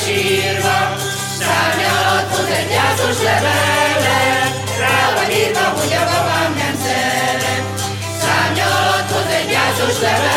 sírva, szárnyalat hoz egy gyászos levelet, rá van írva, hogy a babám nem szeret. Szárnyalat hoz egy gyászos levelet,